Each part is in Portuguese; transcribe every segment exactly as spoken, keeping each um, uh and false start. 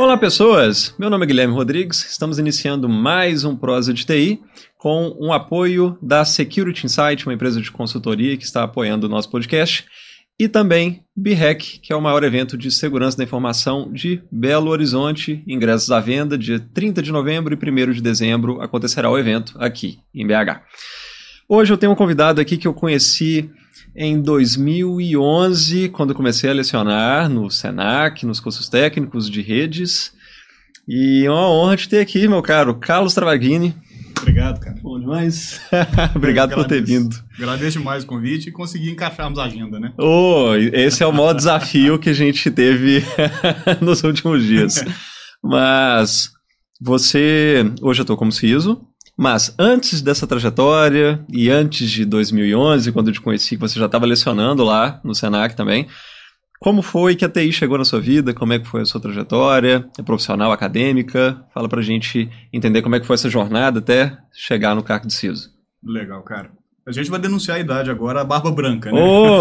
Olá pessoas, meu nome é Guilherme Rodrigues, estamos iniciando mais um Prosa de T I com um apoio da Security Insight, uma empresa de consultoria que está apoiando o nosso podcast, e também B-Hack, que é o maior evento de segurança da informação de Belo Horizonte, ingressos à venda dia trinta de novembro e primeiro de dezembro acontecerá o evento aqui em B H. Hoje eu tenho um convidado aqui que eu conheci em dois mil e onze, quando comecei a lecionar no Senac, nos cursos técnicos de redes. E é uma honra te ter aqui, meu caro Carlos Travaglini. Obrigado, cara. Bom demais. Obrigado por ter vindo. Agradeço demais o convite e conseguir encaixarmos a agenda, né? Oh, esse é o maior desafio que a gente teve nos últimos dias. Mas você... Hoje eu estou como C I S O. Mas antes dessa trajetória e antes de dois mil e onze, quando eu te conheci, que você já estava lecionando lá no Senac também, como foi que a T I chegou na sua vida? Como é que foi a sua trajetória? É profissional, acadêmica? Fala pra gente entender como é que foi essa jornada até chegar no cargo de C I S O. Legal, cara. A gente vai denunciar a idade agora, a barba branca, né? Oh!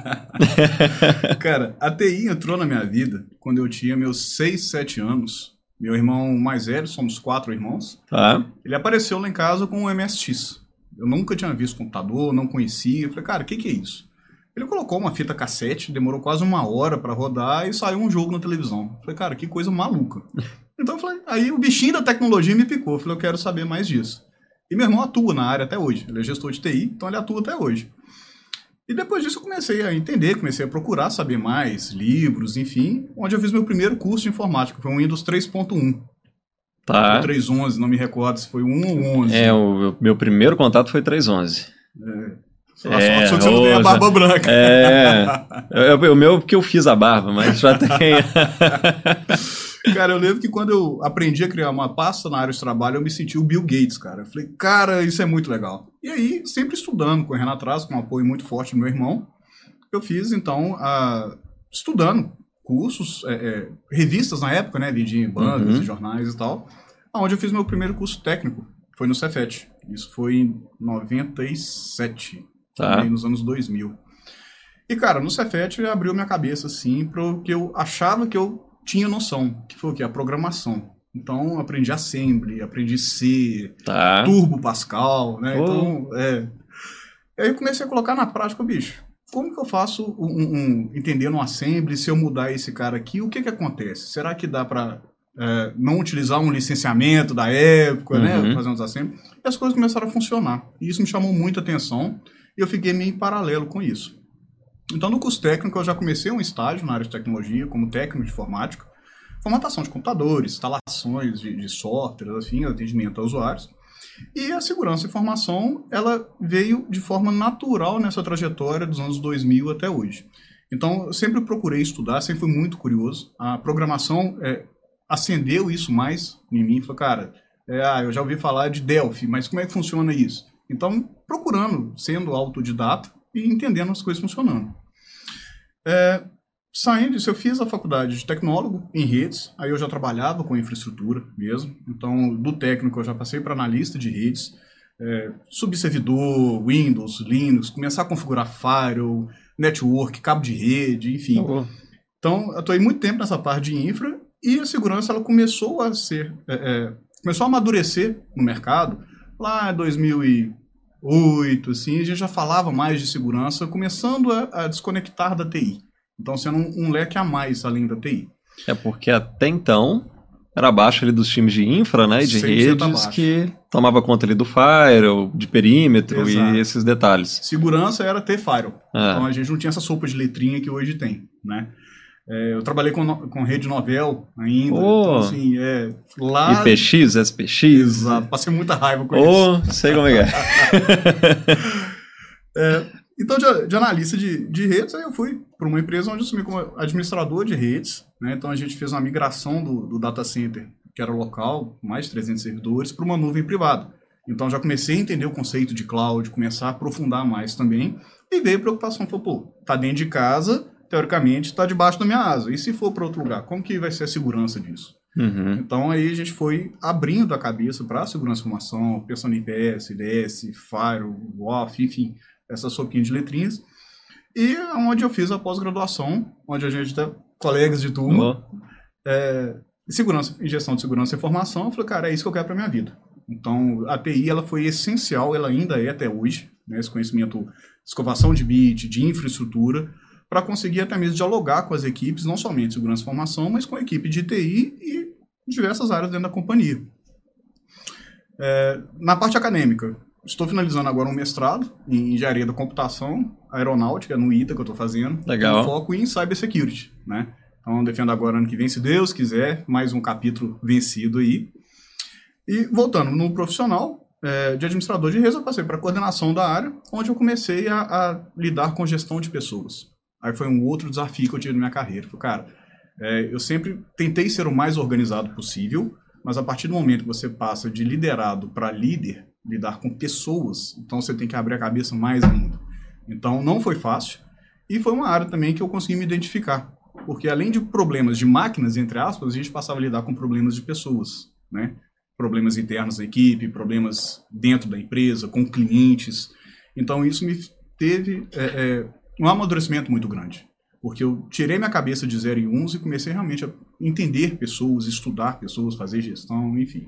Cara, a T I entrou na minha vida quando eu tinha meus seis, sete anos. Meu irmão mais velho, somos quatro irmãos. Tá. Ele apareceu lá em casa com um M S X. Eu nunca tinha visto computador, não conhecia. Eu falei, cara, o que, que é isso? Ele colocou uma fita cassete, demorou quase uma hora para rodar e saiu um jogo na televisão. Eu falei, cara, que coisa maluca. Então eu falei, aí o bichinho da tecnologia me picou. Eu falei, eu quero saber mais disso. E meu irmão atua na área até hoje. Ele é gestor de T I, então ele atua até hoje. E depois disso eu comecei a entender, comecei a procurar saber mais, livros, enfim, onde eu fiz meu primeiro curso de informática, foi um Windows três ponto um. Tá. Ou três ponto onze, não me recordo se foi um ou onze. É, o meu primeiro contato foi três ponto onze. É. É, só que você não tem a barba branca. É, eu, o meu porque eu fiz a barba, mas já tem. Cara, eu lembro que quando eu aprendi a criar uma pasta na área de trabalho, eu me senti o Bill Gates, cara. Eu falei, cara, isso é muito legal. E aí, sempre estudando, correndo atrás, com um apoio muito forte do meu irmão, eu fiz, então, a... estudando cursos, é, é, revistas na época, né, vendia em bancas, uhum. jornais e tal, onde eu fiz meu primeiro curso técnico, foi no Cefet. Isso foi em noventa e sete, tá. Também nos anos dois mil. E, cara, no Cefet abriu minha cabeça, assim, para o que eu achava que eu tinha noção, que foi o quê? A programação. Então, aprendi Assembly, aprendi C, tá. Turbo Pascal, né? Oh. Então, é... Aí eu comecei a colocar na prática, bicho, como que eu faço um, um, entender no Assembly, se eu mudar esse cara aqui, o que que acontece? Será que dá para é, não utilizar um licenciamento da época, uhum. né? Fazer uns Assembly? E as coisas começaram a funcionar. E isso me chamou muita atenção e eu fiquei meio em paralelo com isso. Então, no curso técnico, eu já comecei um estágio na área de tecnologia, como técnico de informática, formatação de computadores, instalações de, de software, enfim, atendimento a usuários. E a segurança e informação, ela veio de forma natural nessa trajetória dos anos dois mil até hoje. Então, eu sempre procurei estudar, sempre fui muito curioso. A programação é, acendeu isso mais em mim. Falei, cara, é, ah, eu já ouvi falar de Delphi, mas como é que funciona isso? Então, procurando, sendo autodidata, e entendendo as coisas funcionando. É, saindo disso, eu fiz a faculdade de tecnólogo em redes, aí eu já trabalhava com infraestrutura mesmo, então do técnico eu já passei para analista de redes, é, subservidor, Windows, Linux, começar a configurar firewall, network, cabo de rede, enfim. Oh. Então, eu atuei muito tempo nessa parte de infra e a segurança ela começou a ser, é, é, começou a amadurecer no mercado lá em dois mil e oito, assim, a gente já falava mais de segurança, começando a, a desconectar da T I. Então, sendo um, um leque a mais além da T I. É porque até então era abaixo ali dos times de infra, né, e de redes abaixo. Que tomava conta ali do firewall, de perímetro. Exato. E esses detalhes. Segurança era ter firewall. É. Então, a gente não tinha essa sopa de letrinha que hoje tem, né? É, eu trabalhei com, com rede Novel ainda, oh. Então assim, é, lá... I P X, S P X... Exato, passei muita raiva com oh, isso. Sei como é que é. é então, de, de analista de, de redes, aí eu fui para uma empresa onde eu assumi como administrador de redes, né? Então a gente fez uma migração do, do data center, que era local, mais de trezentos servidores, para uma nuvem privada. Então já comecei a entender o conceito de cloud, começar a aprofundar mais também, e veio a preocupação, falou, pô, tá dentro de casa... teoricamente, está debaixo da minha asa. E se for para outro lugar, como que vai ser a segurança disso? Uhum. Então, aí a gente foi abrindo a cabeça para a segurança de informação, pensando em I P S, I D S, Firewall, W A F, enfim, essa sopinha de letrinhas. E onde eu fiz a pós-graduação, onde a gente tem colegas de turma, oh. é, segurança, em gestão de segurança e informação, eu falei, cara, é isso que eu quero para minha vida. Então, a T I ela foi essencial, ela ainda é até hoje, né, esse conhecimento de escovação de bit, de infraestrutura, para conseguir até mesmo dialogar com as equipes, não somente de segurança e informação, mas com a equipe de T I e diversas áreas dentro da companhia. É, na parte acadêmica, estou finalizando agora um mestrado em engenharia da computação aeronáutica, no I T A que eu estou fazendo, Legal. com foco em cybersecurity, né? Então, defendo agora ano que vem, se Deus quiser, mais um capítulo vencido aí. E voltando no profissional, é, de administrador de redes, eu passei para coordenação da área, onde eu comecei a, a lidar com gestão de pessoas. Aí foi um outro desafio que eu tive na minha carreira. Falei, cara, é, eu sempre tentei ser o mais organizado possível, mas a partir do momento que você passa de liderado para líder, lidar com pessoas, então você tem que abrir a cabeça mais ainda. Então não foi fácil, e foi uma área também que eu consegui me identificar, porque além de problemas de máquinas, entre aspas, a gente passava a lidar com problemas de pessoas, né? Problemas internos da equipe, problemas dentro da empresa, com clientes. Então isso me teve é, é, um amadurecimento muito grande, porque eu tirei minha cabeça de zero e uns e comecei realmente a entender pessoas, estudar pessoas, fazer gestão, enfim.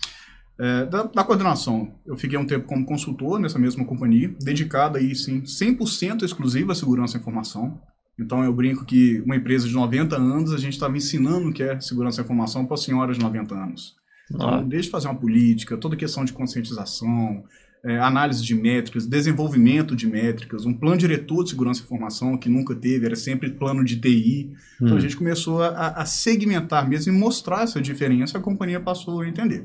É, da, da coordenação, eu fiquei um tempo como consultor nessa mesma companhia, dedicada aí, sim, cem por cento exclusiva à segurança da informação. Então eu brinco que uma empresa de noventa anos, a gente estava ensinando o que é segurança da informação para senhoras de noventa anos. Então, ah. desde fazer uma política, toda questão de conscientização, é, análise de métricas, desenvolvimento de métricas, um plano diretor de segurança da informação que nunca teve, era sempre plano de T I. Hum. Então a gente começou a, a segmentar mesmo e mostrar essa diferença, a companhia passou a entender.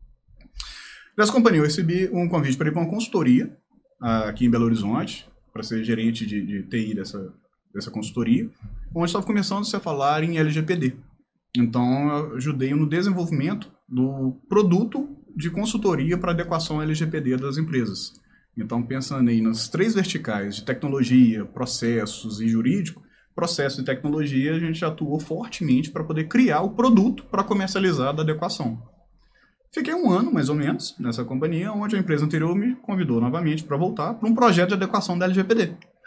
Dessa companhia eu recebi um convite para ir para uma consultoria aqui em Belo Horizonte, para ser gerente de, de T I dessa, dessa consultoria, onde estava começando -se a falar em L G P D. Então eu ajudei no desenvolvimento do produto de consultoria para adequação L G P D das empresas. Então, pensando aí nas três verticais de tecnologia, processos e jurídico, processo e tecnologia, a gente atuou fortemente para poder criar o produto para comercializar da adequação. Fiquei um ano, mais ou menos, nessa companhia, onde a empresa anterior me convidou novamente para voltar para um projeto de adequação da L G P D.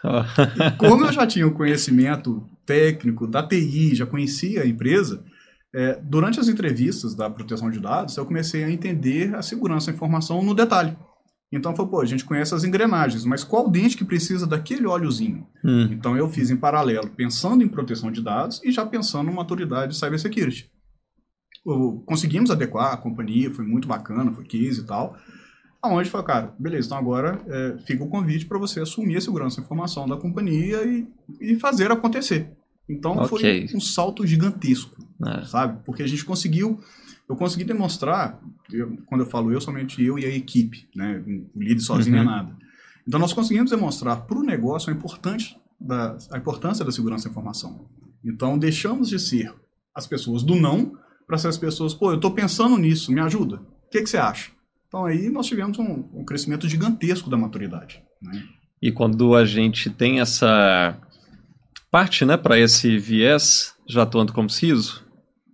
E como eu já tinha o conhecimento técnico da T I, já conhecia a empresa, É, durante as entrevistas da proteção de dados, eu comecei a entender a segurança da informação no detalhe. Então, foi, pô, a gente conhece as engrenagens, mas qual dente que precisa daquele óleozinho? Hum. Então, eu fiz em paralelo, pensando em proteção de dados e já pensando em maturidade de cybersecurity. Conseguimos adequar a companhia, foi muito bacana, foi case e tal. Aonde foi, cara, beleza, então agora é, fica o convite para você assumir a segurança da informação da companhia e, e fazer acontecer. Então, okay. Foi um salto gigantesco, é. sabe? Porque a gente conseguiu, eu consegui demonstrar, eu, quando eu falo eu, somente eu e a equipe, né? O líder sozinho uhum. é nada. Então, nós conseguimos demonstrar para o negócio a, importante da, a importância da segurança da informação. Então, deixamos de ser as pessoas do não para ser as pessoas, pô, eu estou pensando nisso, me ajuda. O que, que você acha? Então, aí nós tivemos um, um crescimento gigantesco da maturidade. Né? E quando a gente tem essa parte, né, para esse viés, já atuando como C I S O,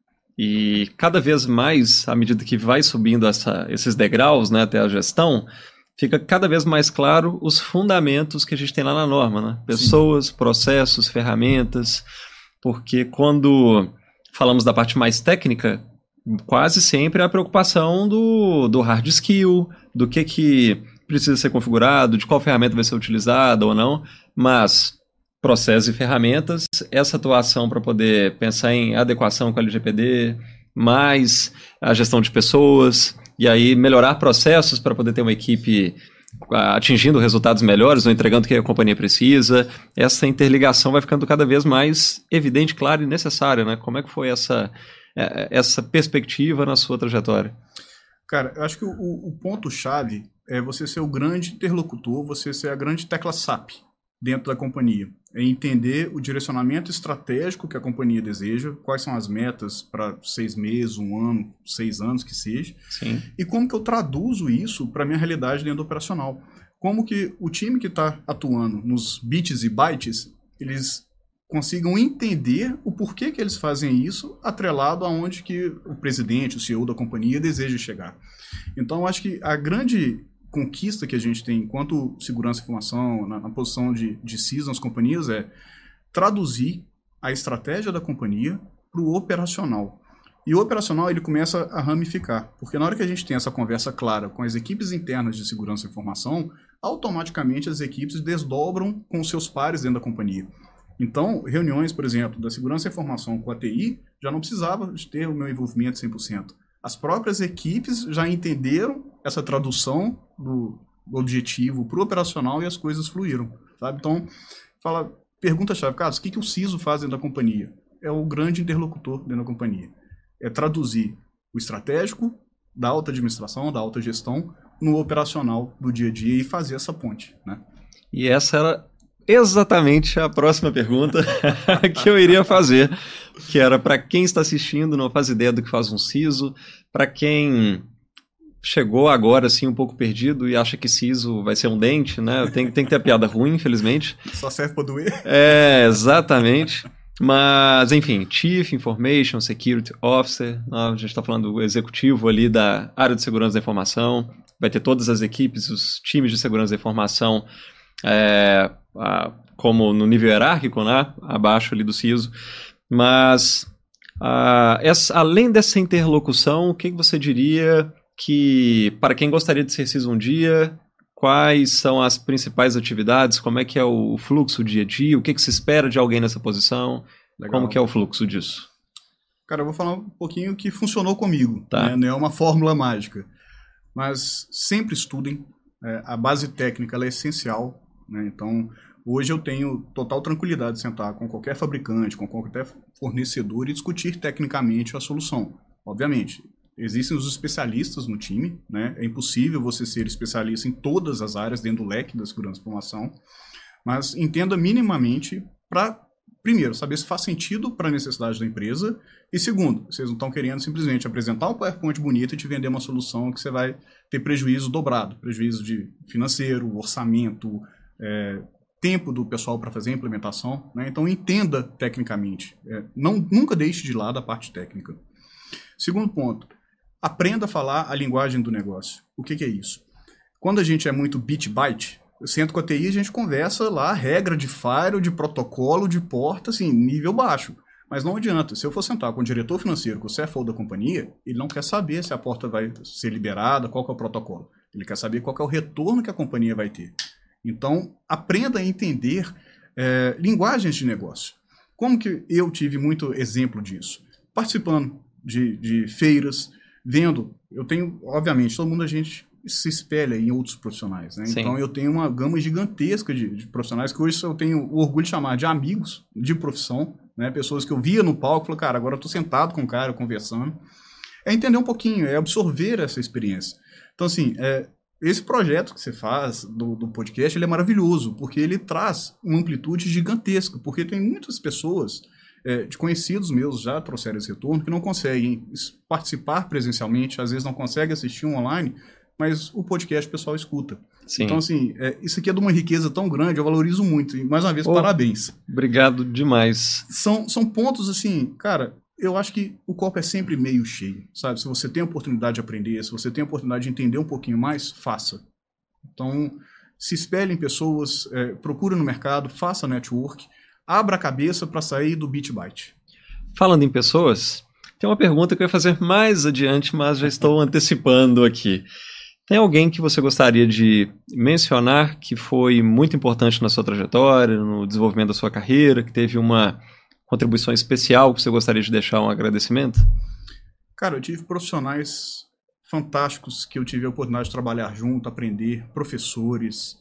e cada vez mais, à medida que vai subindo essa, esses degraus, né, até a gestão, fica cada vez mais claro os fundamentos que a gente tem lá na norma, né? Pessoas, Sim. processos, ferramentas, porque quando falamos da parte mais técnica, quase sempre é a preocupação do, do hard skill, do que, que precisa ser configurado, de qual ferramenta vai ser utilizada ou não, mas processos e ferramentas, essa atuação para poder pensar em adequação com a L G P D, mais a gestão de pessoas, e aí melhorar processos para poder ter uma equipe atingindo resultados melhores ou entregando o que a companhia precisa. Essa interligação vai ficando cada vez mais evidente, clara e necessária, né? Como é que foi essa, essa perspectiva na sua trajetória? Cara, eu acho que o, o ponto-chave é você ser o grande interlocutor, você ser a grande tecla S A P dentro da companhia. É entender o direcionamento estratégico que a companhia deseja, quais são as metas para seis meses, um ano, seis anos que seja, Sim. e como que eu traduzo isso para a minha realidade dentro do operacional. Como que o time que está atuando nos bits e bytes, eles consigam entender o porquê que eles fazem isso, atrelado aonde que o presidente, o C E O da companhia deseja chegar. Então, eu acho que a grande conquista que a gente tem enquanto segurança e informação, na, na posição de, de C I S O nas companhias, é traduzir a estratégia da companhia para o operacional. E o operacional ele começa a ramificar, porque na hora que a gente tem essa conversa clara com as equipes internas de segurança e informação, automaticamente as equipes desdobram com os seus pares dentro da companhia. Então, reuniões, por exemplo, da segurança e informação com a T I, já não precisava de ter o meu envolvimento cem por cento. As próprias equipes já entenderam essa tradução do objetivo para o operacional e as coisas fluíram, sabe? Então, fala, pergunta-chave, Carlos, o que, que o C I S O faz dentro da companhia? É o grande interlocutor dentro da companhia. É traduzir o estratégico da alta administração, da alta gestão, no operacional do dia a dia e fazer essa ponte, né? E essa era exatamente a próxima pergunta que eu iria fazer, que era para quem está assistindo, não faz ideia do que faz um C I S O, para quem chegou agora assim um pouco perdido e acha que C I S O vai ser um dente, né? Tem, tem que ter a piada ruim, infelizmente. Só serve para doer. É, exatamente. Mas, enfim, Chief Information Security Officer, a gente está falando do executivo ali da área de segurança da informação, vai ter todas as equipes, os times de segurança da informação, é, a, como no nível hierárquico, né, abaixo ali do C I S O, mas a, essa, além dessa interlocução, o que você diria que, para quem gostaria de ser C I S O um dia, quais são as principais atividades, como é que é o fluxo dia a dia, o que, que se espera de alguém nessa posição, Legal. Como que é o fluxo disso? Cara, eu vou falar um pouquinho o que funcionou comigo, tá. né? Não é uma fórmula mágica, mas sempre estudem, é, a base técnica ela é essencial, né? Então, hoje eu tenho total tranquilidade de sentar com qualquer fabricante, com qualquer fornecedor e discutir tecnicamente a solução, obviamente. Existem os especialistas no time, né? É impossível você ser especialista em todas as áreas dentro do leque da segurança da informação, mas entenda minimamente para, primeiro, saber se faz sentido para a necessidade da empresa e, segundo, vocês não estão querendo simplesmente apresentar um PowerPoint bonito e te vender uma solução que você vai ter prejuízo dobrado, prejuízo de financeiro, orçamento, é, tempo do pessoal para fazer a implementação, né? Então entenda tecnicamente, é, não, nunca deixe de lado a parte técnica. Segundo ponto, aprenda a falar a linguagem do negócio. O que, que é isso? Quando a gente é muito bit-byte, eu sento com a T I e a gente conversa lá, regra de firewall, de protocolo, de porta, assim, nível baixo. Mas não adianta. Se eu for sentar com o diretor financeiro, com o C F O da companhia, ele não quer saber se a porta vai ser liberada, qual que é o protocolo. Ele quer saber qual que é o retorno que a companhia vai ter. Então, aprenda a entender é, linguagens de negócio. Como que eu tive muito exemplo disso? Participando de, de feiras, vendo, eu tenho, obviamente, todo mundo a gente se espelha em outros profissionais, né? Então eu tenho uma gama gigantesca de, de profissionais que hoje eu tenho o orgulho de chamar de amigos de profissão, né? Pessoas que eu via no palco e falei, cara, agora eu tô sentado com o cara, conversando. É entender um pouquinho, é absorver essa experiência. Então, assim, é, esse projeto que você faz do, do podcast, ele é maravilhoso, porque ele traz uma amplitude gigantesca, porque tem muitas pessoas... É, de conhecidos meus já trouxeram esse retorno, que não conseguem participar presencialmente, às vezes não conseguem assistir um online, mas o podcast o pessoal escuta. Sim. Então, assim, é, isso aqui é de uma riqueza tão grande, eu valorizo muito. E, mais uma vez, oh, parabéns. Obrigado demais. São, são pontos, assim, cara, eu acho que o copo é sempre meio cheio, sabe? Se você tem a oportunidade de aprender, se você tem a oportunidade de entender um pouquinho mais, faça. Então, se espelhe em pessoas, é, procure no mercado, faça network, abra a cabeça para sair do bit-byte. Falando em pessoas, tem uma pergunta que eu ia fazer mais adiante, mas já estou antecipando aqui. Tem alguém que você gostaria de mencionar que foi muito importante na sua trajetória, no desenvolvimento da sua carreira, que teve uma contribuição especial que você gostaria de deixar um agradecimento? Cara, eu tive profissionais fantásticos que eu tive a oportunidade de trabalhar junto, aprender, professores...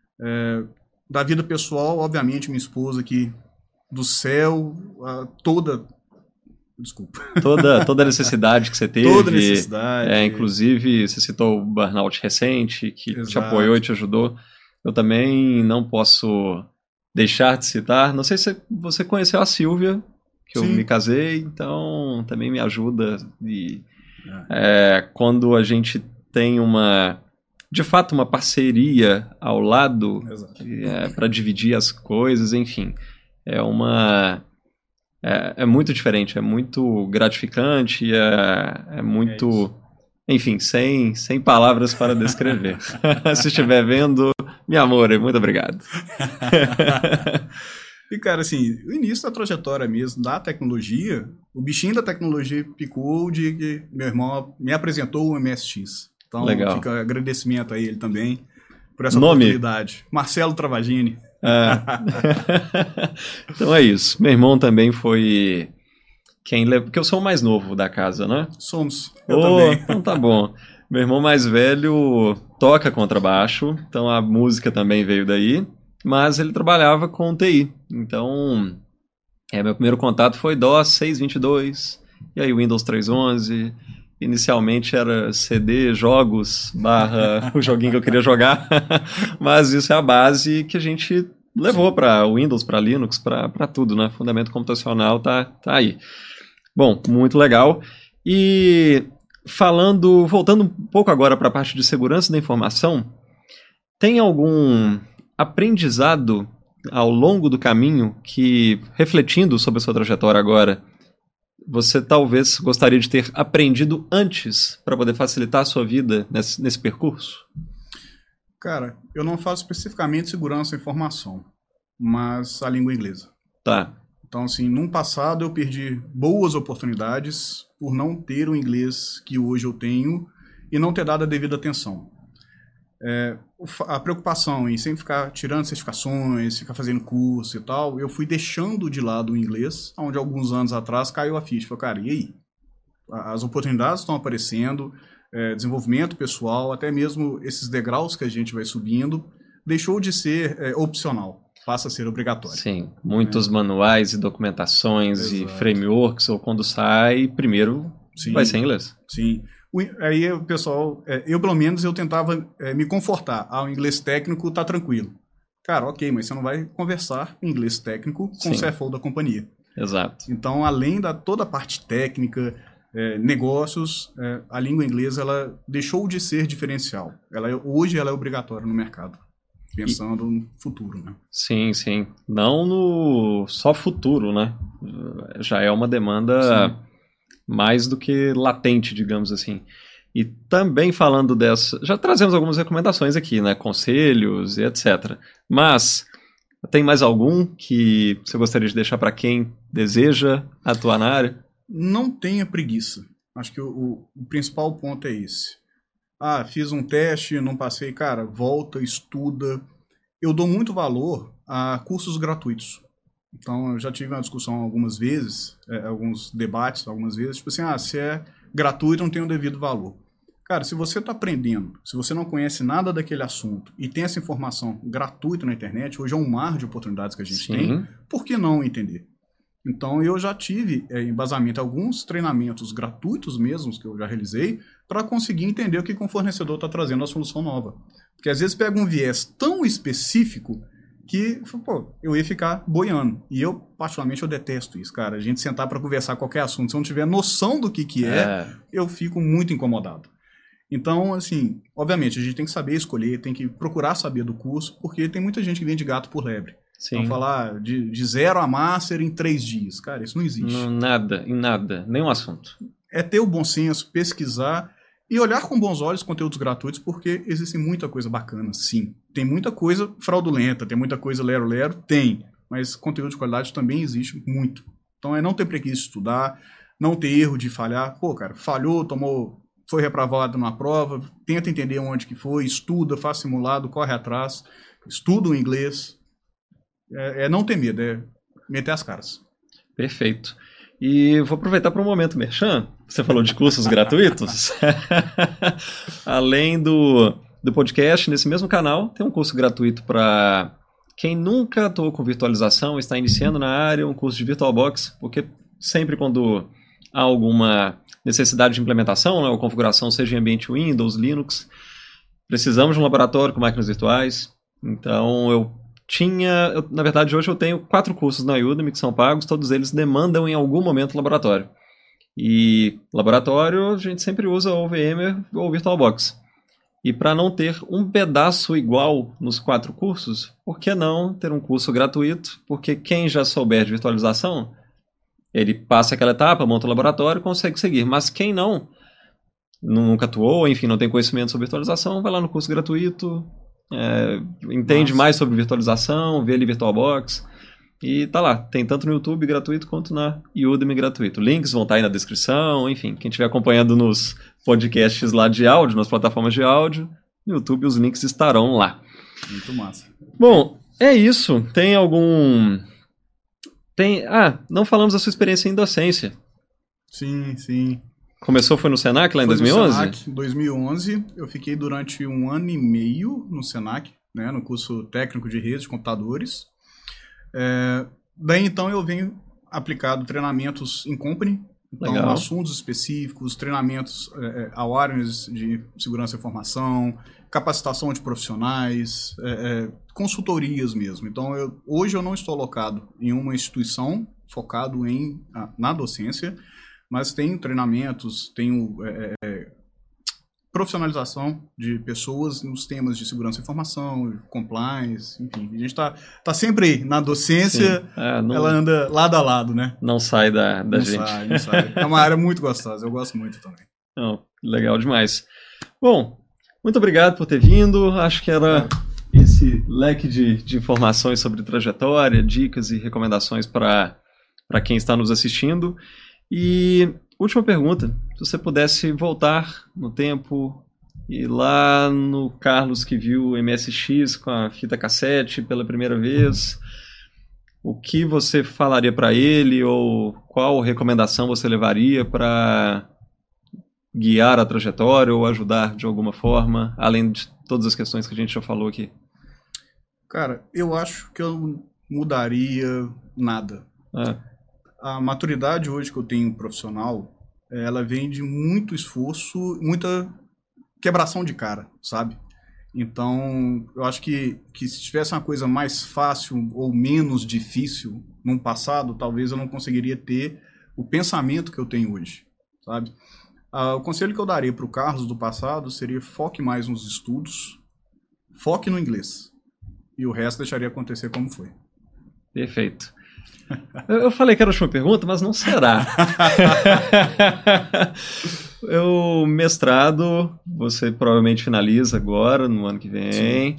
É, da vida pessoal, obviamente, minha esposa aqui do céu, a, toda... Desculpa. Toda, toda a necessidade que você teve. Toda a necessidade. É, inclusive, você citou o burnout recente, que Exato. Te apoiou e te ajudou. Eu também não posso deixar de citar. Não sei se você conheceu a Silvia, que Sim. eu me casei, então também me ajuda. E, é. É, quando a gente tem uma... de fato, uma parceria ao lado é, para dividir as coisas, enfim, é uma é, é muito diferente, é muito gratificante, é, é muito, é enfim, sem, sem palavras para descrever. Se estiver vendo, meu amor, muito obrigado. E, cara, assim, o início da trajetória mesmo da tecnologia, o bichinho da tecnologia picou de que meu irmão me apresentou o M S X. Então, Legal. fica agradecimento a ele também por essa Nome? oportunidade. Marcelo Travagini. É. Então é isso. Meu irmão também foi quem levou, porque eu sou o mais novo da casa, né? Somos. Eu Oh, também. então tá bom. Meu irmão mais velho toca contrabaixo, então a música também veio daí, mas ele trabalhava com T I. Então, é, meu primeiro contato foi DOS seiscentos e vinte e dois, e aí Windows trezentos e onze. Inicialmente era C D, jogos, barra o joguinho que eu queria jogar, mas isso é a base que a gente levou para Windows, para Linux, para tudo, né? Fundamento computacional tá, tá aí. Bom, muito legal. E falando, voltando um pouco agora para a parte de segurança da informação, tem algum aprendizado ao longo do caminho que, refletindo sobre a sua trajetória agora, você talvez gostaria de ter aprendido antes para poder facilitar a sua vida nesse, nesse percurso? Cara, eu não faço especificamente segurança da informação, mas a língua inglesa. Tá. Então, assim, num passado eu perdi boas oportunidades por não ter o inglês que hoje eu tenho e não ter dado a devida atenção. É, a preocupação em sempre ficar tirando certificações, ficar fazendo curso e tal, eu fui deixando de lado o inglês, onde alguns anos atrás caiu a ficha. Falei, cara, e aí? As oportunidades estão aparecendo, é, desenvolvimento pessoal, até mesmo esses degraus que a gente vai subindo, deixou de ser é, opcional, passa a ser obrigatório. Sim, muitos é. manuais e documentações Exato. E frameworks, ou quando sai, primeiro Sim. vai ser em inglês. Sim. Aí o pessoal, eu pelo menos eu tentava é, me confortar. Ah, o inglês técnico tá tranquilo. Cara, ok, mas você não vai conversar em inglês técnico com Sim. o C F O da companhia. Exato. Então, além da toda a parte técnica, é, negócios, é, a língua inglesa ela deixou de ser diferencial. Ela, hoje ela é obrigatória no mercado, pensando e... no futuro, né? Sim, sim. Não no só futuro, né? Já é uma demanda... Sim. mais do que latente, digamos assim. E também falando dessa... Já trazemos algumas recomendações aqui, né? Conselhos e etcétera. Mas, tem mais algum que você gostaria de deixar para quem deseja atuar na área? Não tenha preguiça. Acho que o, o, o principal ponto é esse. Ah, fiz um teste, não passei. Cara, volta, estuda. Eu dou muito valor a cursos gratuitos. Então, eu já tive uma discussão algumas vezes, é, alguns debates algumas vezes, tipo assim, ah, se é gratuito, não tem o devido valor. Cara, se você está aprendendo, se você não conhece nada daquele assunto e tem essa informação gratuita na internet, hoje é um mar de oportunidades que a gente Sim. tem, por que não entender? Então, eu já tive é, embasamento alguns treinamentos gratuitos mesmos, que eu já realizei, para conseguir entender o que um fornecedor está trazendo a solução nova. Porque às vezes pega um viés tão específico que, pô, eu ia ficar boiando. E eu, particularmente, eu detesto isso, cara. A gente sentar para conversar qualquer assunto, se eu não tiver noção do que que é, é, eu fico muito incomodado. Então, assim, obviamente, a gente tem que saber escolher, tem que procurar saber do curso, porque tem muita gente que vem de gato por lebre. Sim. Então, falar de, de zero a master em três dias. Cara, isso não existe. Não, nada, em nada, nenhum assunto. É ter o bom senso, pesquisar e olhar com bons olhos conteúdos gratuitos, porque existe muita coisa bacana, sim. Tem muita coisa fraudulenta, tem muita coisa lero-lero, tem. Mas conteúdo de qualidade também existe muito. Então é não ter preguiça de estudar, não ter erro de falhar. Pô, cara, falhou, tomou, foi reprovado numa prova, tenta entender onde que foi, estuda, faz simulado, corre atrás, estuda o inglês. É, é não ter medo, é meter as caras. Perfeito. E vou aproveitar para um momento, Merchan. Você falou de cursos gratuitos. Além do, do podcast, nesse mesmo canal, tem um curso gratuito para quem nunca atuou com virtualização, está iniciando na área, um curso de VirtualBox, porque sempre quando há alguma necessidade de implementação, né, ou configuração, seja em ambiente Windows, Linux, precisamos de um laboratório com máquinas virtuais. Então, eu tinha, eu, na verdade, hoje eu tenho quatro cursos na Udemy que são pagos, todos eles demandam em algum momento laboratório. E laboratório a gente sempre usa ou VMware ou VirtualBox. E para não ter um pedaço igual nos quatro cursos, por que não ter um curso gratuito? Porque quem já souber de virtualização, ele passa aquela etapa, monta o laboratório e consegue seguir. Mas quem não, nunca atuou, enfim, não tem conhecimento sobre virtualização, vai lá no curso gratuito, é, entende Nossa. mais sobre virtualização, vê ali VirtualBox. E tá lá, tem tanto no YouTube gratuito quanto na Udemy gratuito. Links vão estar aí na descrição, enfim, quem estiver acompanhando nos podcasts lá de áudio, nas plataformas de áudio, no YouTube os links estarão lá. Muito massa. Bom, é isso. Tem algum... Tem... Ah, não falamos da sua experiência em docência. Sim, sim. Começou, foi no Senac lá em foi dois mil e onze? No Senac, em dois mil e onze. Eu fiquei durante um ano e meio no Senac, né, no curso técnico de redes de computadores. É, daí então eu venho aplicado treinamentos em company, então Legal. Assuntos específicos, treinamentos, é, awareness de segurança e informação, capacitação de profissionais, é, é, consultorias mesmo. Então eu, hoje eu não estou alocado em uma instituição focado em, na docência, mas tenho treinamentos, tenho é, é, profissionalização de pessoas nos temas de segurança e informação, compliance, enfim. A gente está tá sempre aí, na docência, é, não, ela anda lado a lado, né? Não sai da, da não gente. Sai, não sai. É uma área muito gostosa, eu gosto muito também. Não, legal demais. Bom, muito obrigado por ter vindo, acho que era esse leque de, de informações sobre trajetória, dicas e recomendações para para quem está nos assistindo. E última pergunta, se você pudesse voltar no tempo e lá no Carlos que viu o M S X com a fita cassete pela primeira vez, o que você falaria para ele ou qual recomendação você levaria para guiar a trajetória ou ajudar de alguma forma, além de todas as questões que a gente já falou aqui? Cara, eu acho que eu não mudaria nada. É. A maturidade hoje que eu tenho profissional, ela vem de muito esforço, muita quebração de cara, sabe? Então, eu acho que, que se tivesse uma coisa mais fácil ou menos difícil num passado, talvez eu não conseguiria ter o pensamento que eu tenho hoje, sabe? Ah, o conselho que eu daria para o Carlos do passado seria foque mais nos estudos, foque no inglês, e o resto deixaria acontecer como foi. Perfeito. Eu falei que era a última pergunta, mas não será. O mestrado, você provavelmente finaliza agora, no ano que vem. Sim.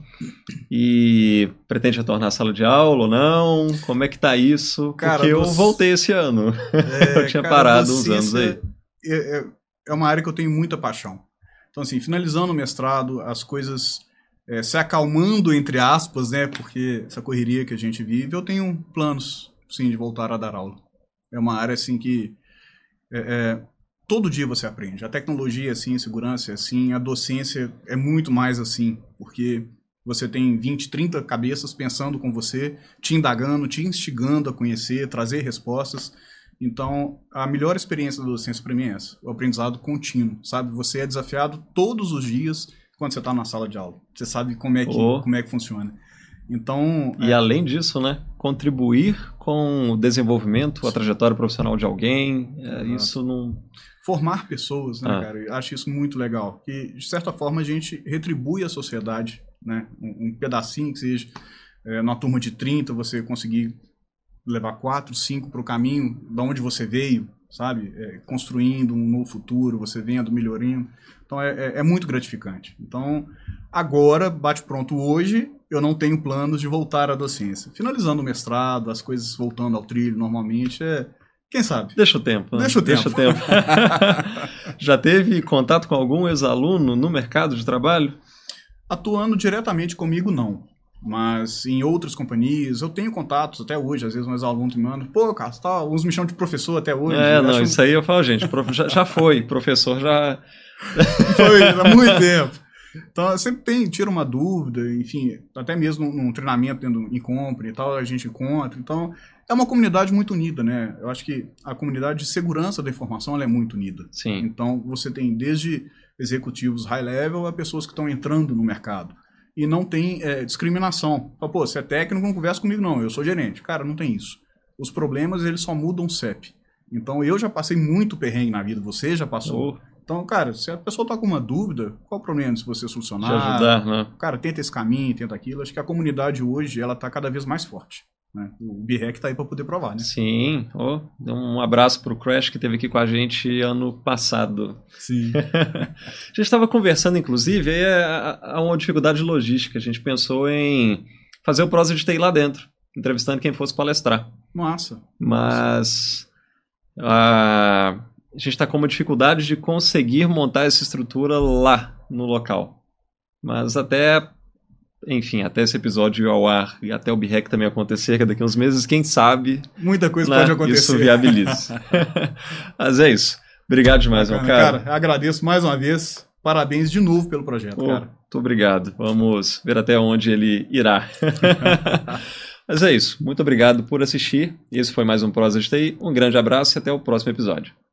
E pretende retornar à sala de aula ou não? Como é que tá isso? Cara, porque eu dos... voltei esse ano. É, eu tinha cara, parado uns anos aí. É, é uma área que eu tenho muita paixão. Então, assim, finalizando o mestrado, as coisas é, se acalmando, entre aspas, né? Porque essa correria que a gente vive, eu tenho planos, sim, de voltar a dar aula. É uma área, assim, que é, é, todo dia você aprende. A tecnologia é assim, a segurança é assim, a docência é muito mais assim, porque você tem vinte, trinta cabeças pensando com você, te indagando, te instigando a conhecer, trazer respostas. Então, a melhor experiência da docência para mim é essa, o aprendizado contínuo, sabe? Você é desafiado todos os dias quando você está na sala de aula. Você sabe como é que, oh. como é que funciona. Então, e é... além disso, né, contribuir com o desenvolvimento, a trajetória profissional de alguém, é, isso não... Formar pessoas, né, ah. cara? Eu acho isso muito legal. E, de certa forma, a gente retribui a sociedade, né? Um, um pedacinho que seja, é, numa turma de trinta, você conseguir levar quatro, cinco para o caminho de onde você veio, sabe? É, construindo um novo futuro, você vendo, melhorando. Então, é, é, é muito gratificante. Então, agora, bate pronto hoje, eu não tenho planos de voltar à docência. Finalizando o mestrado, as coisas voltando ao trilho normalmente, é... Quem sabe? Deixa o tempo. Deixa o tempo. Deixa o tempo. Já teve contato com algum ex-aluno no mercado de trabalho? Atuando diretamente comigo, não. Mas em outras companhias, eu tenho contatos até hoje. Às vezes um ex-aluno me manda, pô, Carlos, tá, uns me chamam de professor até hoje. É, não, isso aí eu falo, gente, já, já foi, professor já... Foi, há muito tempo. Então, eu sempre tem, tira uma dúvida, enfim, até mesmo num treinamento dentro em compra e tal, a gente encontra. Então, é uma comunidade muito unida, né? Eu acho que a comunidade de segurança da informação ela é muito unida. Sim. Então, você tem desde executivos high level a pessoas que estão entrando no mercado. E não tem é, discriminação. Fala, pô, você é técnico, não conversa comigo não, eu sou gerente. Cara, não tem isso. Os problemas, eles só mudam o C E P. Então, eu já passei muito perrengue na vida, você já passou. Oh. Então, cara, se a pessoa tá com uma dúvida, qual o problema se você solucionar? De ajudar, né? Cara, tenta esse caminho, tenta aquilo. Acho que a comunidade hoje, ela tá cada vez mais forte. Né? O B R E C tá aí para poder provar, né? Sim. Oh, um abraço pro Crash, que esteve aqui com a gente ano passado. Sim. A gente estava conversando, inclusive, aí há uma dificuldade logística. A gente pensou em fazer o Prosa de T I lá dentro. entrevistando quem fosse palestrar. Massa. Mas a, a gente está com uma dificuldade de conseguir montar essa estrutura lá no local. Mas até, enfim, até esse episódio ir ao ar e até o B R E C também acontecer, que daqui a uns meses, quem sabe... Muita coisa né, pode acontecer. Isso viabiliza. Mas é isso. Obrigado demais, meu cara. Cara, agradeço mais uma vez. Parabéns de novo pelo projeto, Pô, cara. Muito obrigado. Vamos ver até onde ele irá. Mas é isso. Muito obrigado por assistir. Esse foi mais um Prosa de T I. Um grande abraço e até o próximo episódio.